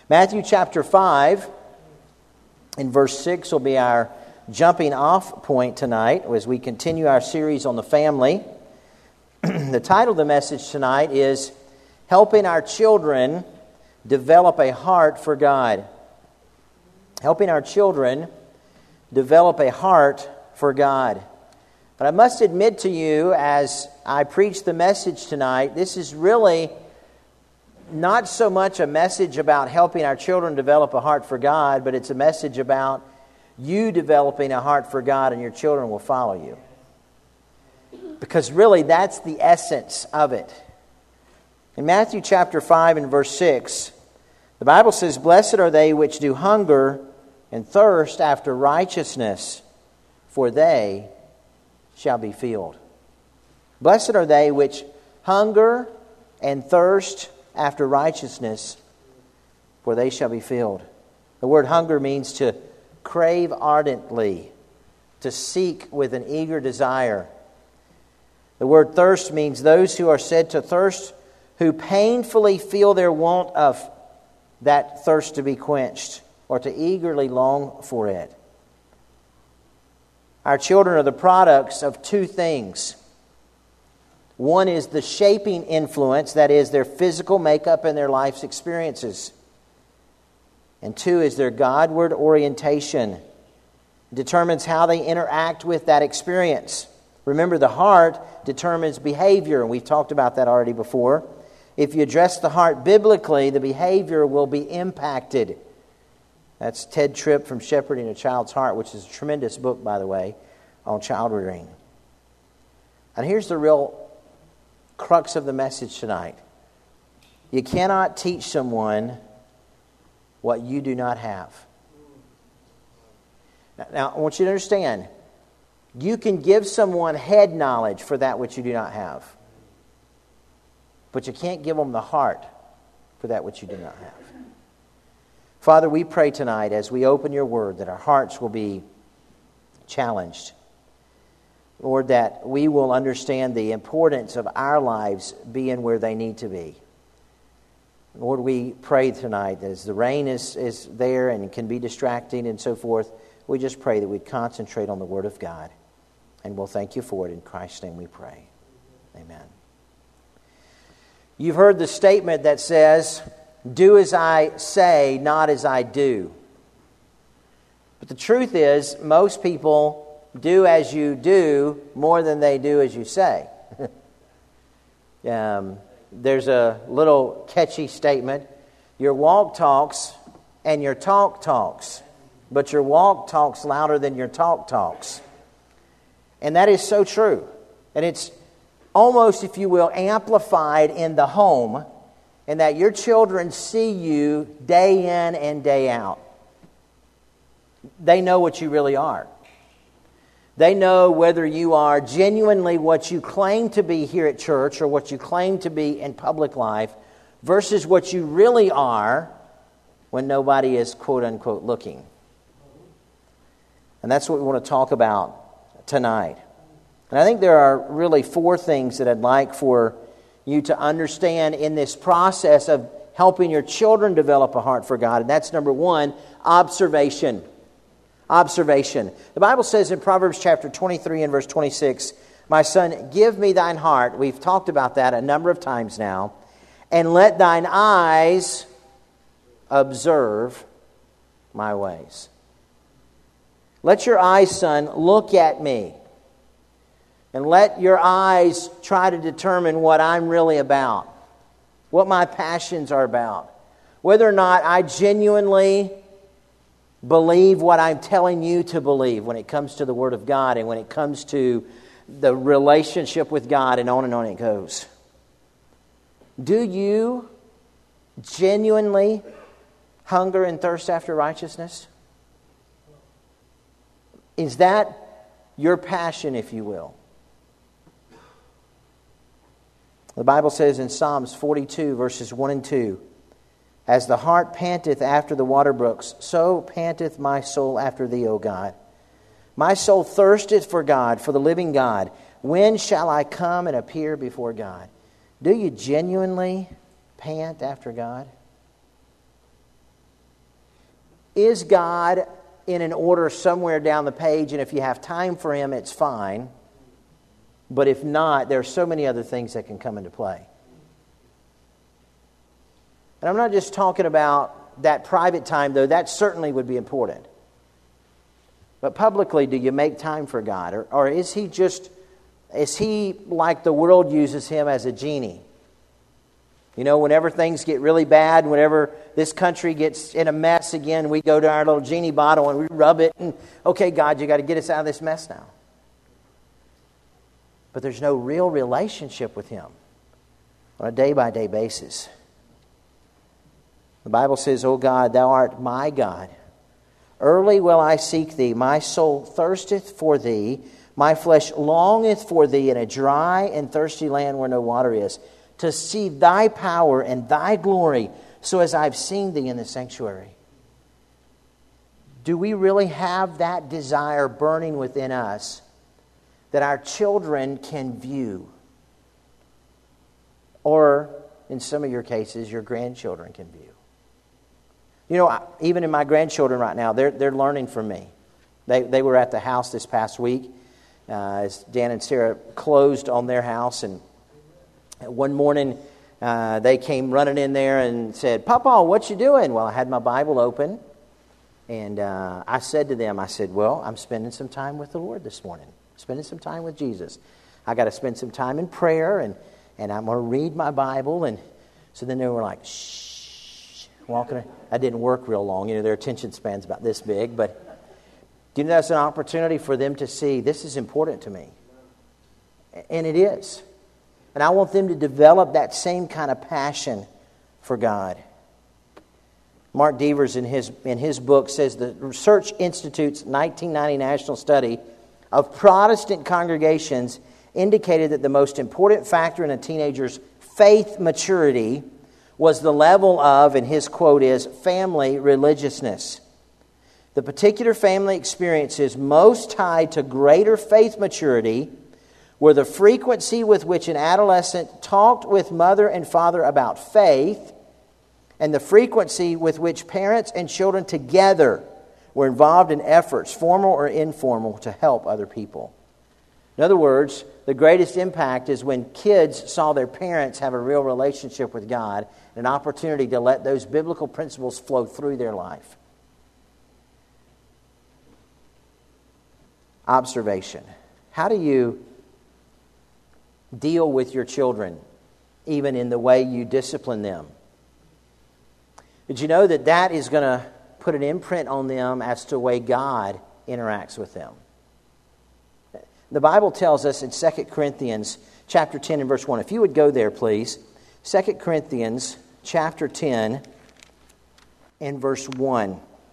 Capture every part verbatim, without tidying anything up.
Matthew chapter five, in verse six, will be our jumping off point tonight as we continue our series on the family. The title of the message tonight is Helping Our Children Develop a Heart for God. Helping our children develop a heart for God. But I must admit to you, as I preach the message tonight, this is really not so much a message about helping our children develop a heart for God, but it's a message about you developing a heart for God, and your children will follow you. Because really, that's the essence of it. In Matthew chapter five and verse six, the Bible says, "Blessed are they which do hunger and thirst after righteousness, for they shall be filled." Blessed are they which hunger and thirst after righteousness, for they shall be filled. The word hunger means to crave ardently, to seek with an eager desire. The word thirst means those who are said to thirst, who painfully feel their want of that thirst to be quenched, or to eagerly long for it. Our children are the products of two things. One is the shaping influence, that is, their physical makeup and their life's experiences. And two is their Godward orientation. It determines how they interact with that experience. Remember, the heart determines behavior, and we've talked about that already before. If you address the heart biblically, the behavior will be impacted. That's Ted Tripp from Shepherding a Child's Heart, which is a tremendous book, by the way, on child rearing. And here's the real crux of the message tonight. You cannot teach someone what you do not have. Now, now, I want you to understand, you can give someone head knowledge for that which you do not have. But you can't give them the heart for that which you do not have. Father, we pray tonight as we open your word that our hearts will be challenged. Lord, that we will understand the importance of our lives being where they need to be. Lord, we pray tonight that as the rain is, is there and can be distracting and so forth, we just pray that we'd concentrate on the Word of God. And we'll thank you for it. In Christ's name we pray. Amen. You've heard the statement that says, "Do as I say, not as I do." But the truth is, most people do as you do more than they do as you say. um, there's a little catchy statement. Your walk talks and your talk talks, but your walk talks louder than your talk talks. And that is so true. And it's almost, if you will, amplified in the home, in that your children see you day in and day out. They know what you really are. They know whether you are genuinely what you claim to be here at church or what you claim to be in public life versus what you really are when nobody is quote-unquote looking. And that's what we want to talk about tonight. And I think there are really four things that I'd like for you to understand in this process of helping your children develop a heart for God. And that's number one, observation. Observation. The Bible says in Proverbs chapter twenty-three and verse twenty-six, "My son, give me thine heart." We've talked about that a number of times now. "And let thine eyes observe my ways." Let your eyes, son, look at me. And let your eyes try to determine what I'm really about. What my passions are about. Whether or not I genuinely believe what I'm telling you to believe when it comes to the Word of God and when it comes to the relationship with God, and on and on it goes. Do you genuinely hunger and thirst after righteousness? Is that your passion, if you will? The Bible says in Psalms forty-two, verses one and two, "As the hart panteth after the water brooks, so panteth my soul after thee, O God. My soul thirsteth for God, for the living God. When shall I come and appear before God?" Do you genuinely pant after God? Is God in an order somewhere down the page, and if you have time for Him, it's fine. But if not, there are so many other things that can come into play. And I'm not just talking about that private time, though that certainly would be important. But publicly, do you make time for God? Or, or is He just, is He like the world uses Him as a genie? You know, whenever things get really bad, whenever this country gets in a mess again, we go to our little genie bottle and we rub it. And, okay, God, you got to get us out of this mess now. But there's no real relationship with Him on a day-by-day basis. The Bible says, O God, Thou art my God. Early will I seek Thee. My soul thirsteth for Thee. My flesh longeth for Thee in a dry and thirsty land where no water is, to see Thy power and Thy glory, so as I've seen Thee in the sanctuary. Do we really have that desire burning within us that our children can view? Or, in some of your cases, your grandchildren can view? You know, even in my grandchildren right now, they're they're learning from me. They they were at the house this past week uh, as Dan and Sarah closed on their house, and one morning uh, they came running in there and said, "Papa, what you doing?" Well, I had my Bible open, and uh, I said to them, I said, "Well, I'm spending some time with the Lord this morning. Spending some time with Jesus. I got to spend some time in prayer, and and I'm going to read my Bible." And so then they were like, "Shh," walking. That didn't work real long. You know, their attention span's about this big. But do you know that's an opportunity for them to see this is important to me, and it is. And I want them to develop that same kind of passion for God. Mark Devers in his in his book says the Research Institute's nineteen ninety national study of Protestant congregations indicated that the most important factor in a teenager's faith maturity was the level of, and his quote is, family religiousness. The particular family experiences most tied to greater faith maturity were the frequency with which an adolescent talked with mother and father about faith, and the frequency with which parents and children together were involved in efforts, formal or informal, to help other people. In other words, the greatest impact is when kids saw their parents have a real relationship with God, an opportunity to let those biblical principles flow through their life. Observation. How do you deal with your children, even in the way you discipline them? Did you know that that is going to put an imprint on them as to the way God interacts with them? The Bible tells us in Second Corinthians chapter ten and verse one. If you would go there, please. Second Corinthians chapter ten and verse one.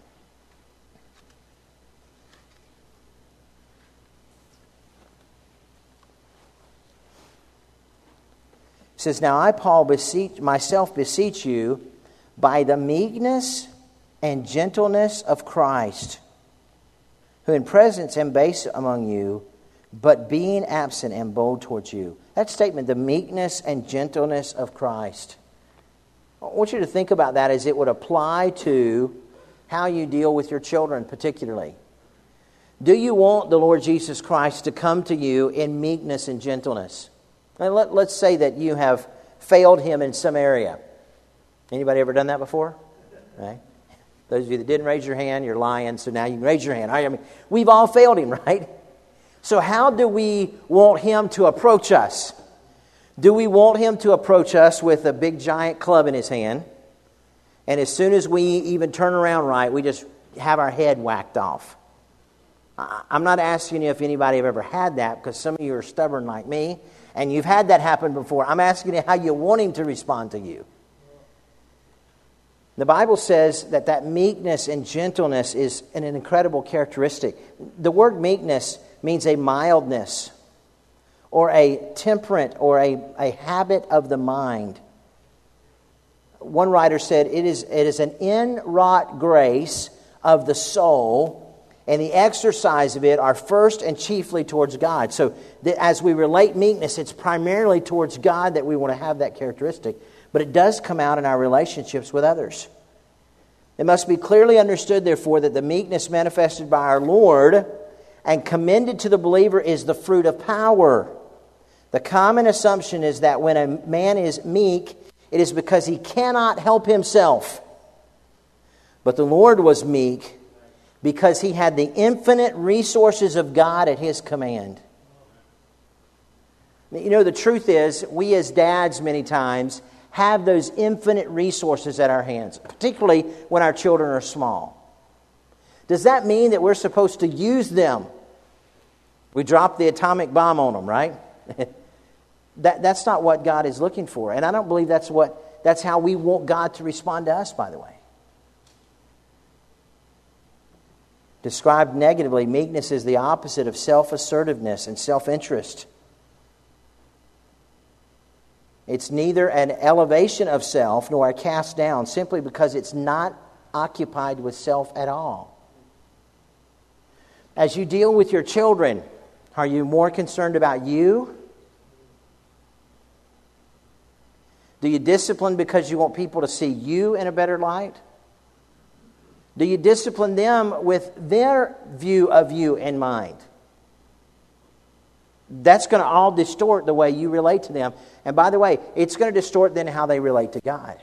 It says, "Now I, Paul, beseech myself beseech you by the meekness and gentleness of Christ, who in presence am base among you, but being absent am bold towards you." That statement, the meekness and gentleness of Christ. I want you to think about that as it would apply to how you deal with your children particularly. Do you want the Lord Jesus Christ to come to you in meekness and gentleness? And let, let's say that you have failed Him in some area. Anybody ever done that before? Right? Those of you that didn't raise your hand, you're lying, so now you can raise your hand. I mean, we've all failed Him, right? So how do we want Him to approach us? Do we want Him to approach us with a big giant club in His hand, and as soon as we even turn around right, we just have our head whacked off? I'm not asking you if anybody have ever had that, because some of you are stubborn like me, and you've had that happen before. I'm asking you how you want Him to respond to you. The Bible says that that meekness and gentleness is an incredible characteristic. The word meekness means a mildness or a temperate or a, a habit of the mind. One writer said it is, it is an inwrought grace of the soul, and the exercise of it are first and chiefly towards God. So that as we relate meekness, it's primarily towards God that we want to have that characteristic, but it does come out in our relationships with others. It must be clearly understood, therefore, that the meekness manifested by our Lord and commended to the believer is the fruit of power. The common assumption is that when a man is meek, it is because he cannot help himself. But the Lord was meek because he had the infinite resources of God at his command. You know, the truth is, we as dads many times have those infinite resources at our hands, particularly when our children are small. Does that mean that we're supposed to use them? We drop the atomic bomb on them, right? that, that's not what God is looking for. And I don't believe that's what that's how we want God to respond to us, by the way. Described negatively, meekness is the opposite of self-assertiveness and self-interest. It's neither an elevation of self nor a cast down, simply because it's not occupied with self at all. As you deal with your children, are you more concerned about you? Do you discipline because you want people to see you in a better light? Do you discipline them with their view of you in mind? That's going to all distort the way you relate to them. And by the way, it's going to distort then how they relate to God.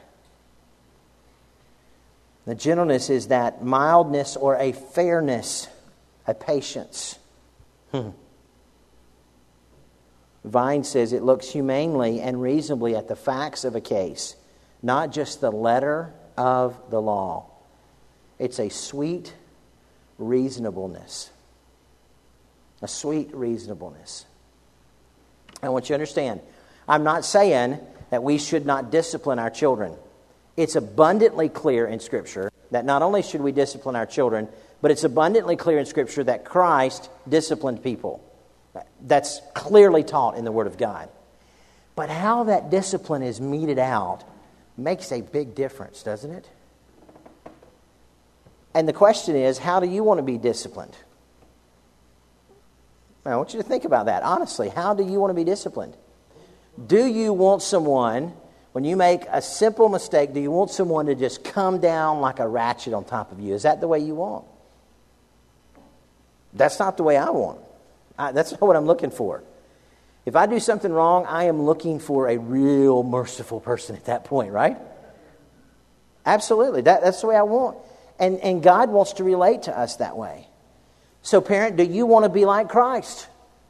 The gentleness is that mildness or a fairness, a patience. Hmm. Vine says it looks humanely and reasonably at the facts of a case, not just the letter of the law. It's a sweet reasonableness. A sweet reasonableness. I want you to understand, I'm not saying that we should not discipline our children. It's abundantly clear in Scripture that not only should we discipline our children, but it's abundantly clear in Scripture that Christ disciplined people. That's clearly taught in the Word of God. But how that discipline is meted out makes a big difference, doesn't it? And the question is, how do you want to be disciplined? I want you to think about that. Honestly, how do you want to be disciplined? Do you want someone, when you make a simple mistake, do you want someone to just come down like a ratchet on top of you? Is that the way you want? That's not the way I want. I, that's not what I'm looking for. If I do something wrong, I am looking for a real merciful person at that point, right? Absolutely. That, that's the way I want. And, and God wants to relate to us that way. So, parent, do you want to be like Christ?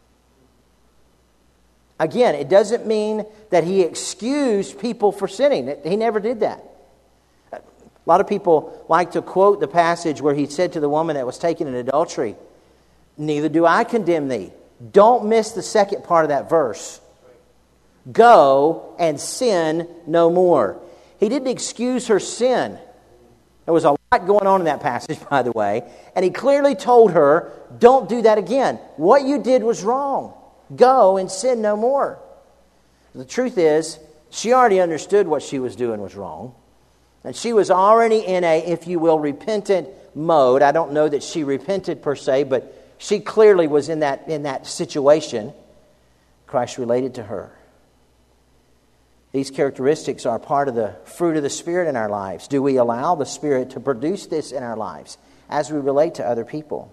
Again, it doesn't mean that he excused people for sinning. He never did that. A lot of people like to quote the passage where he said to the woman that was taken in adultery, "Neither do I condemn thee." Don't miss the second part of that verse. Go and sin no more. He didn't excuse her sin. There was a lot going on in that passage, by the way. And he clearly told her, don't do that again. What you did was wrong. Go and sin no more. The truth is, she already understood what she was doing was wrong. And she was already in a, if you will, repentant mode. I don't know that she repented per se, but she clearly was in that, in that situation. Christ related to her. These characteristics are part of the fruit of the Spirit in our lives. Do we allow the Spirit to produce this in our lives as we relate to other people?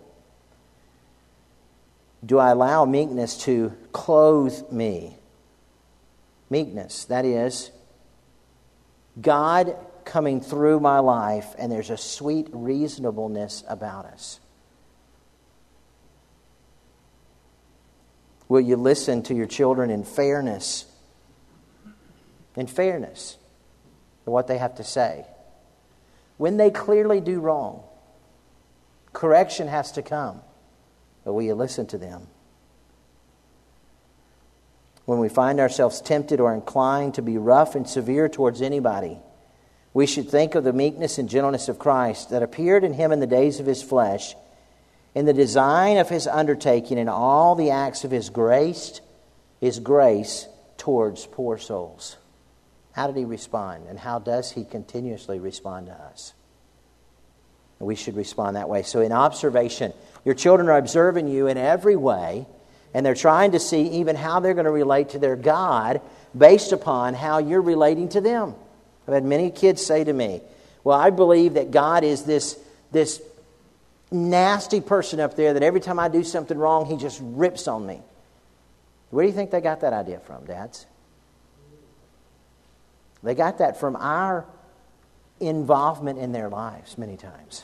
Do I allow meekness to clothe me? Meekness, that is, God coming through my life, and there's a sweet reasonableness about us. Will you listen to your children in fairness? In fairness to what they have to say. When they clearly do wrong, correction has to come. But will you listen to them? When we find ourselves tempted or inclined to be rough and severe towards anybody, we should think of the meekness and gentleness of Christ that appeared in him in the days of his flesh, in the design of his undertaking, and all the acts of his grace, his grace towards poor souls. How did he respond? And how does he continuously respond to us? And we should respond that way. So in observation, your children are observing you in every way, and they're trying to see even how they're going to relate to their God based upon how you're relating to them. I've had many kids say to me, Well, I believe that God is this, this nasty person up there that every time I do something wrong, He just rips on me. Where do you think they got that idea from, dads? They got that from our involvement in their lives many times.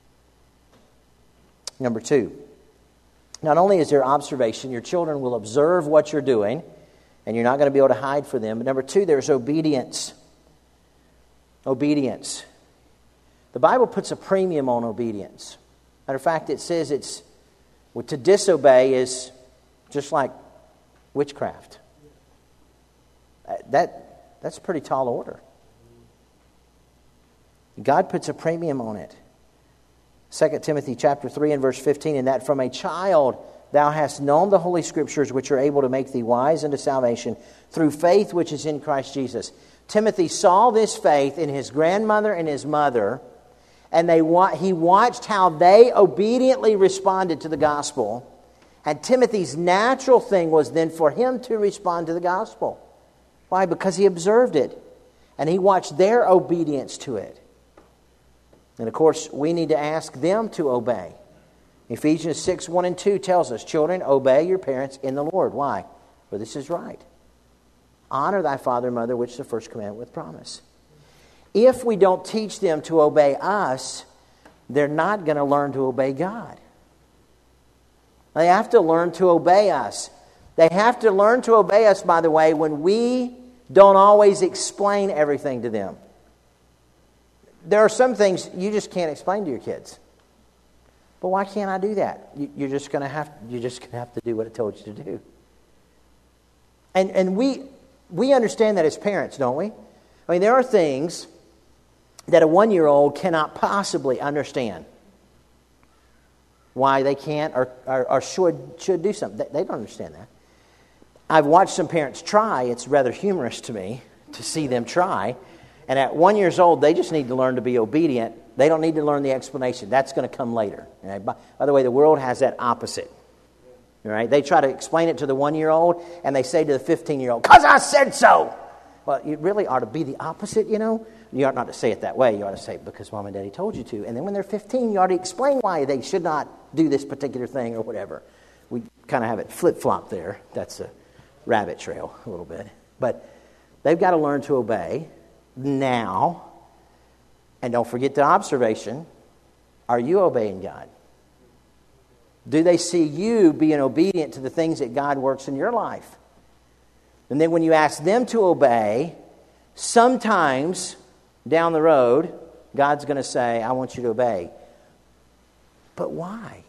Number two, not only is there observation, your children will observe what you're doing, and you're not going to be able to hide from them. But number two, there's obedience. Obedience. The Bible puts a premium on obedience. Matter of fact, it says it's well, to disobey is just like witchcraft. That that's a pretty tall order. God puts a premium on it. Second Timothy chapter three and verse fifteen, and that from a child thou hast known the Holy Scriptures, which are able to make thee wise unto salvation through faith which is in Christ Jesus. Timothy saw this faith in his grandmother and his mother, and they he watched how they obediently responded to the gospel. And Timothy's natural thing was then for him to respond to the gospel. Why? Because he observed it, and he watched their obedience to it. And of course, we need to ask them to obey. Ephesians six, one and two tells us, children, obey your parents in the Lord. Why? For this is right. Honor thy father and mother, which is the first commandment with promise. If we don't teach them to obey us, they're not going to learn to obey God. They have to learn to obey us. They have to learn to obey us, by the way, when we don't always explain everything to them. There are some things you just can't explain to your kids. But why can't I do that? You're just going to have you're just going to have to do what I told you to do. And and we we understand that as parents, don't we? I mean, there are things that a one-year-old cannot possibly understand. Why they can't or, or, or should should do something. They, they don't understand that. I've watched some parents try. It's rather humorous to me to see them try. And at one years old, they just need to learn to be obedient. They don't need to learn the explanation. That's going to come later. Right? By, by the way, the world has that opposite. Right? They try to explain it to the one-year-old, and they say to the fifteen-year-old, "Because I said so." Well, you really ought to be the opposite, you know. You ought not to say it that way. You ought to say, "Because Mom and Daddy told you to." And then when they're fifteen, you ought to explain why they should not do this particular thing or whatever. We kind of have it flip-flop there. That's a rabbit trail a little bit. But they've got to learn to obey now. And don't forget the observation. Are you obeying God? Do they see you being obedient to the things that God works in your life? And then when you ask them to obey, sometimes down the road, God's going to say, "I want you to obey." But why?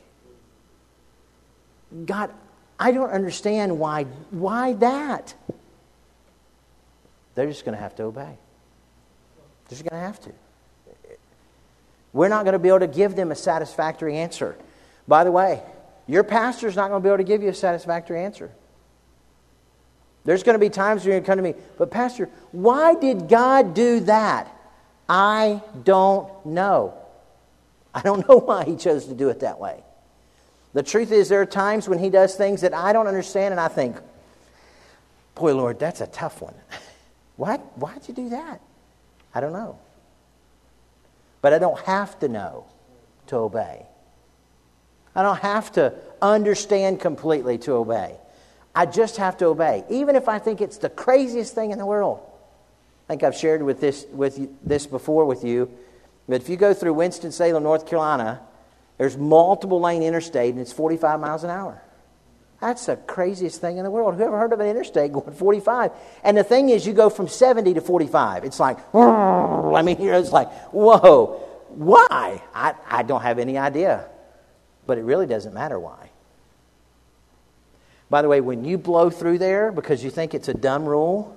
God, I don't understand why. Why that? They're just going to have to obey. They're just going to have to. We're not going to be able to give them a satisfactory answer. By the way, your pastor's not going to be able to give you a satisfactory answer. There's going to be times when you're going to come to me, "But Pastor, why did God do that?" I don't know. I don't know why He chose to do it that way. The truth is, there are times when He does things that I don't understand, and I think, "Boy, Lord, that's a tough one. Why, why'd you do that?" I don't know. But I don't have to know to obey. I don't have to understand completely to obey. I just have to obey, even if I think it's the craziest thing in the world. I think I've shared with this with you, this before with you. But if you go through Winston-Salem, North Carolina, there's multiple lane interstate, and it's forty-five miles an hour. That's the craziest thing in the world. Who ever heard of an interstate going forty-five? And the thing is, you go from seventy to forty-five. It's like, I mean, you know, it's like, whoa, why? I, I don't have any idea. But it really doesn't matter why. By the way, when you blow through there because you think it's a dumb rule,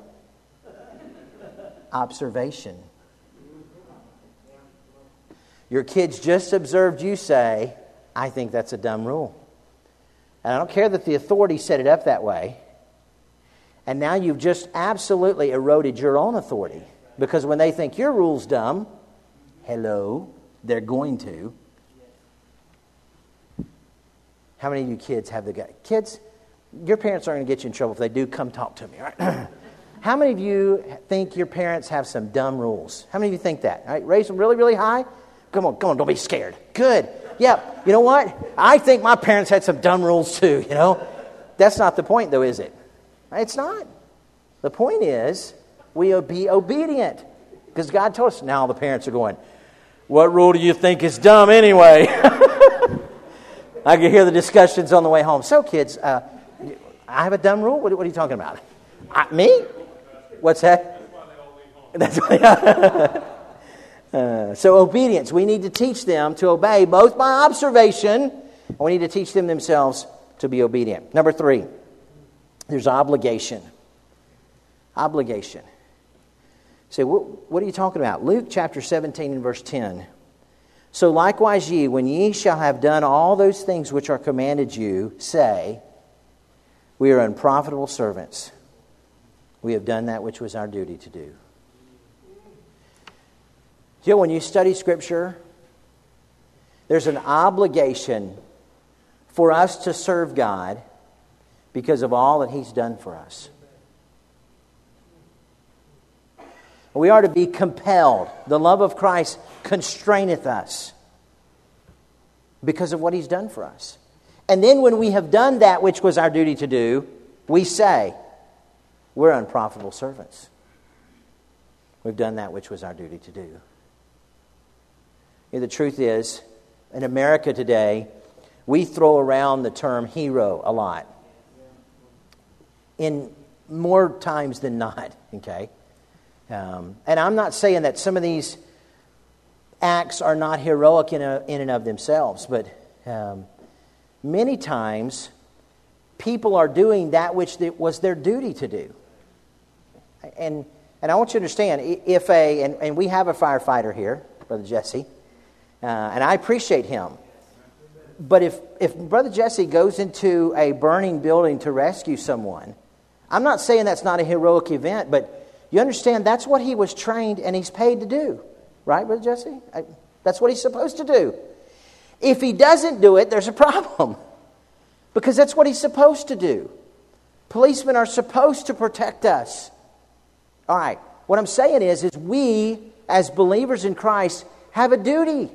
observation. Your kids just observed you say, "I think that's a dumb rule." And I don't care that the authority set it up that way. And now you've just absolutely eroded your own authority. Because when they think your rule's dumb, hello, they're going to. How many of you kids have the guy? Kids, your parents aren't going to get you in trouble. If they do, come talk to me, all right? How many of you think your parents have some dumb rules? How many of you think that? All right, raise them really, really high? Come on, come on, don't be scared. Good. Yeah, you know what? I think my parents had some dumb rules too, you know? That's not the point though, is it? It's not. The point is, we'll be obedient. Because God told us, now the parents are going, what rule do you think is dumb anyway? I can hear the discussions on the way home. So kids, uh, I have a dumb rule? What, what are you talking about? I, me? What's that? That's why. uh, so obedience. We need to teach them to obey both by observation, and we need to teach them themselves to be obedient. Number three, there's obligation. Obligation. So what, what are you talking about? Luke chapter seventeen and verse ten. So likewise ye, when ye shall have done all those things which are commanded you, say, we are unprofitable servants. We have done that which was our duty to do. You know, when you study Scripture, there's an obligation for us to serve God because of all that He's done for us. We are to be compelled. The love of Christ constraineth us because of what He's done for us. And then when we have done that which was our duty to do, we say, we're unprofitable servants. We've done that which was our duty to do. You know, the truth is, in America today, we throw around the term hero a lot. In more times than not, okay? Um, and I'm not saying that some of these acts are not heroic in, a, in and of themselves, but um, many times people are doing that which was their duty to do. And and I want you to understand, if a, and, and we have a firefighter here, Brother Jesse, uh, and I appreciate him. But if, if Brother Jesse goes into a burning building to rescue someone, I'm not saying that's not a heroic event, but you understand that's what he was trained and he's paid to do. Right, Brother Jesse? I, that's what he's supposed to do. If he doesn't do it, there's a problem. Because that's what he's supposed to do. Policemen are supposed to protect us. All right. What I'm saying is, is we, as believers in Christ, have a duty.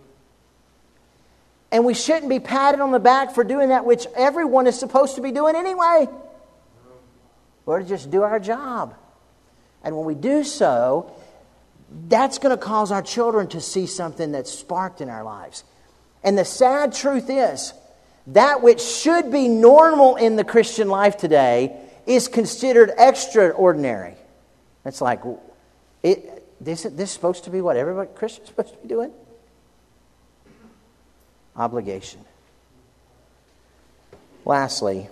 And we shouldn't be patted on the back for doing that which everyone is supposed to be doing anyway. We're to just do our job. And when we do so, that's going to cause our children to see something that's sparked in our lives. And the sad truth is, that which should be normal in the Christian life today is considered extraordinary. It's like, it, this, this is supposed to be what everybody Christian's supposed to be doing? Obligation. Lastly,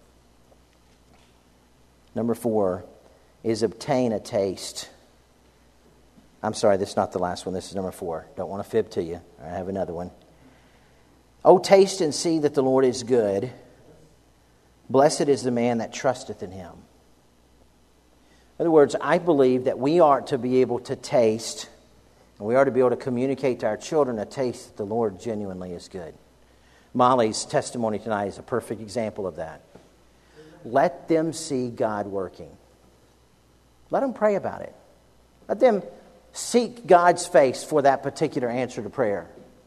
number four is obtain a taste. I'm sorry, this is not the last one. This is number four. Don't want to fib to you. I have another one. Oh, taste and see that the Lord is good. Blessed is the man that trusteth in Him. In other words, I believe that we are to be able to taste, and we are to be able to communicate to our children a taste that the Lord genuinely is good. Molly's testimony tonight is a perfect example of that. Let them see God working. Let them pray about it. Let them seek God's face for that particular answer to prayer.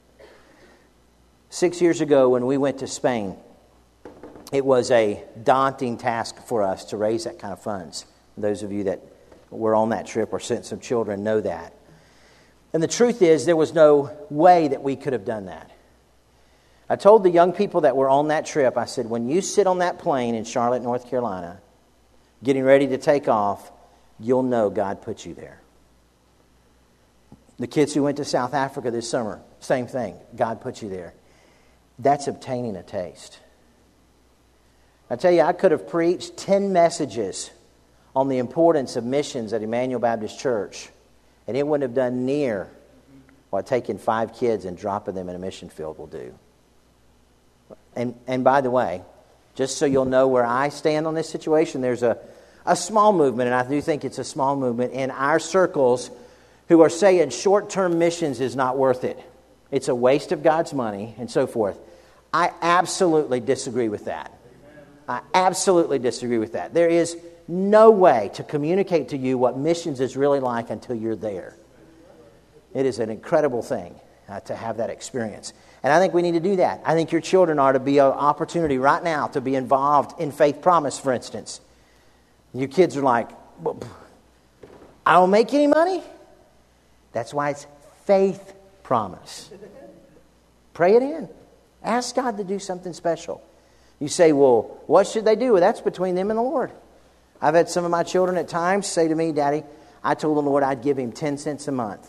Six years ago when we went to Spain, it was a daunting task for us to raise that kind of funds. Those of you that were on that trip or sent some children know that. And the truth is, there was no way that we could have done that. I told the young people that were on that trip, I said, when you sit on that plane in Charlotte, North Carolina, getting ready to take off, you'll know God put you there. The kids who went to South Africa this summer, same thing. God put you there. That's obtaining a taste. I tell you, I could have preached ten messages on the importance of missions at Emmanuel Baptist Church, and it wouldn't have done near what taking five kids and dropping them in a mission field will do. And and by the way, just so you'll know where I stand on this situation, there's a, a small movement, and I do think it's a small movement in our circles who are saying short-term missions is not worth it. It's a waste of God's money, and so forth. I absolutely disagree with that. I absolutely disagree with that. There is no way to communicate to you what missions is really like until you're there. It is an incredible thing uh, to have that experience. And I think we need to do that. I think your children are to be an opportunity right now to be involved in Faith Promise, for instance. Your kids are like, well, I don't make any money. That's why it's Faith Promise. Pray it in. Ask God to do something special. You say, well, what should they do? Well, that's between them and the Lord. I've had some of my children at times say to me, Daddy, I told the Lord I'd give him ten cents a month.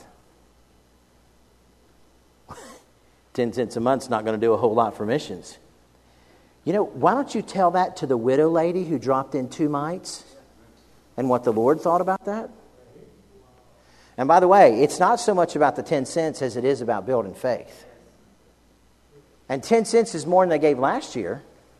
ten cents a month's not going to do a whole lot for missions. You know, why don't you tell that to the widow lady who dropped in two mites and what the Lord thought about that? And by the way, it's not so much about the ten cents as it is about building faith. And ten cents is more than they gave last year.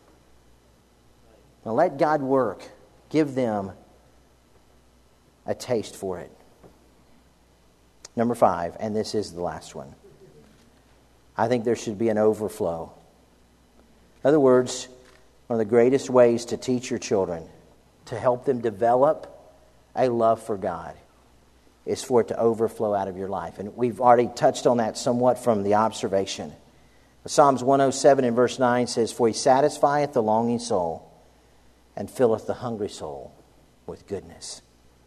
Now let God work. Give them a taste for it. Number five, and this is the last one. I think there should be an overflow. In other words, one of the greatest ways to teach your children, to help them develop a love for God, is for it to overflow out of your life. And we've already touched on that somewhat from the observation. Psalms one oh seven and verse nine says, For he satisfieth the longing soul, and filleth the hungry soul with goodness.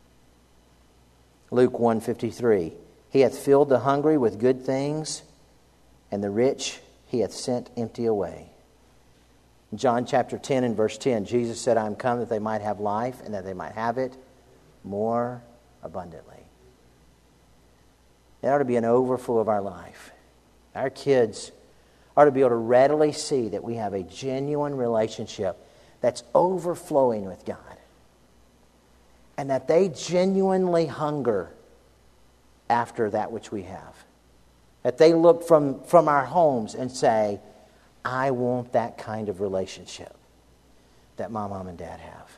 Luke one fifty-three, He hath filled the hungry with good things, and the rich he hath sent empty away. In John chapter ten and verse ten, Jesus said, I am come that they might have life, and that they might have it more abundantly. There ought to be an overflow of our life. Our kids are to be able to readily see that we have a genuine relationship that's overflowing with God. And that they genuinely hunger after that which we have. That they look from, from our homes and say, I want that kind of relationship that my mom and dad have.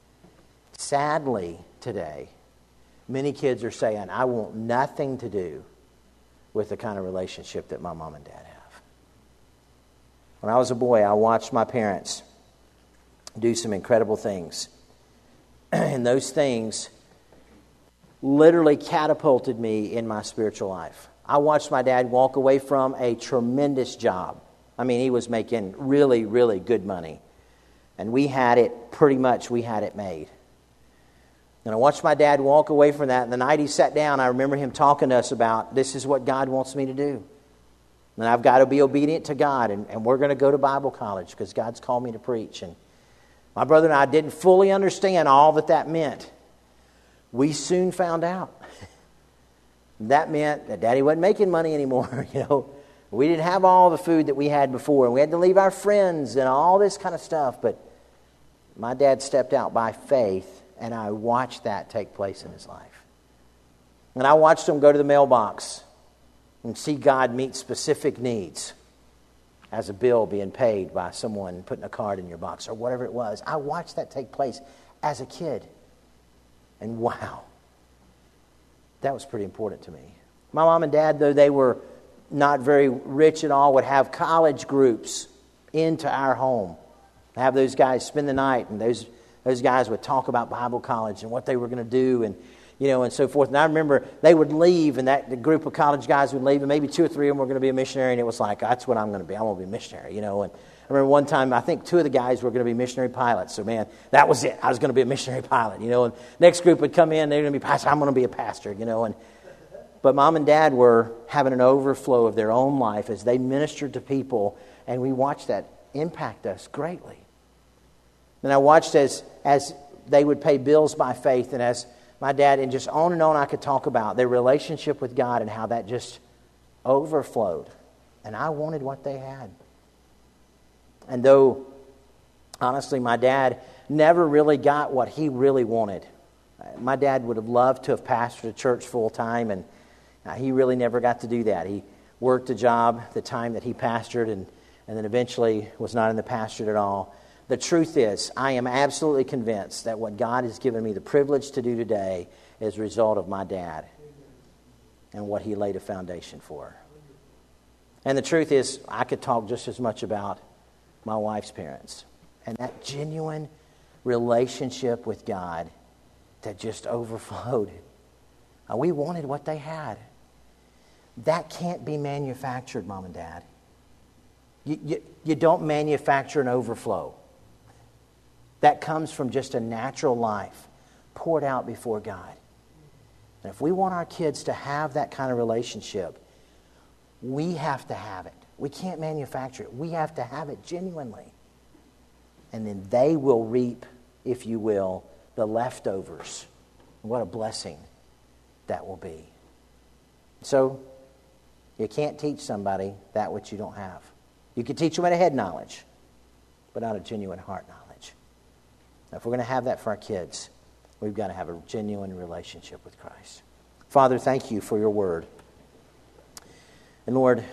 Sadly, today, many kids are saying, I want nothing to do with the kind of relationship that my mom and dad have. When I was a boy, I watched my parents do some incredible things. And those things literally catapulted me in my spiritual life. I watched my dad walk away from a tremendous job. I mean, he was making really, really good money. And we had it, pretty much, we had it made. And I watched my dad walk away from that. And the night he sat down, I remember him talking to us about, this is what God wants me to do. And I've got to be obedient to God. And, and we're going to go to Bible college because God's called me to preach. And my brother and I didn't fully understand all that that meant. We soon found out. That meant that Daddy wasn't making money anymore. You know, we didn't have all the food that we had before. And we had to leave our friends and all this kind of stuff. But my dad stepped out by faith, and I watched that take place in his life. And I watched him go to the mailbox and see God meet specific needs as a bill being paid by someone putting a card in your box or whatever it was. I watched that take place as a kid. And wow, that was pretty important to me. My mom and dad, though they were not very rich at all, would have college groups into our home. Have those guys spend the night, and those those guys would talk about Bible college and what they were going to do, and you know, and so forth. And I remember they would leave, and that the group of college guys would leave, and maybe two or three of them were going to be a missionary, and it was like, that's what I'm going to be. I'm going to be a missionary, you know. And I remember one time, I think two of the guys were going to be missionary pilots. So, man, that was it. I was going to be a missionary pilot, you know. And next group would come in, they're going to be pastor. I'm going to be a pastor, you know. And but mom and dad were having an overflow of their own life as they ministered to people, and we watched that impact us greatly. And I watched as as they would pay bills by faith, and as my dad, and just on and on I could talk about their relationship with God and how that just overflowed. And I wanted what they had. And though, honestly, my dad never really got what he really wanted. My dad would have loved to have pastored a church full time, and he really never got to do that. He worked a job the time that he pastored, and, and then eventually was not in the pastorate at all. The truth is, I am absolutely convinced that what God has given me the privilege to do today is a result of my dad and what he laid a foundation for. And the truth is, I could talk just as much about my wife's parents and that genuine relationship with God that just overflowed. Uh, we wanted what they had. That can't be manufactured, Mom and Dad. You, you, you don't manufacture an overflow. That comes from just a natural life poured out before God. And if we want our kids to have that kind of relationship, we have to have it. We can't manufacture it. We have to have it genuinely. And then they will reap, if you will, the leftovers. What a blessing that will be. So, you can't teach somebody that which you don't have. You can teach them a head knowledge, but not a genuine heart knowledge. Now, if we're going to have that for our kids, we've got to have a genuine relationship with Christ. Father, thank you for your word. And Lord,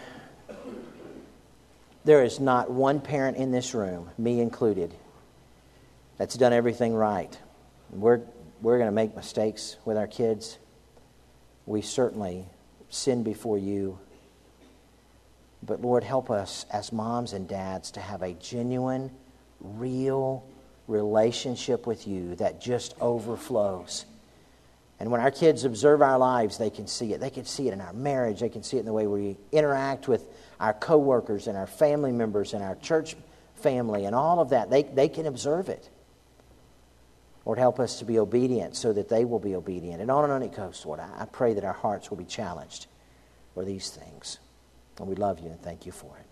there is not one parent in this room, me included, that's done everything right. We're, we're going to make mistakes with our kids. We certainly sin before you. But Lord, help us as moms and dads to have a genuine, real relationship with you that just overflows. And when our kids observe our lives, they can see it. They can see it in our marriage. They can see it in the way we interact with our coworkers and our family members and our church family and all of that. They, they can observe it. Lord, help us to be obedient so that they will be obedient. And on and on it goes, Lord. I, I pray that our hearts will be challenged for these things. And we love you and thank you for it.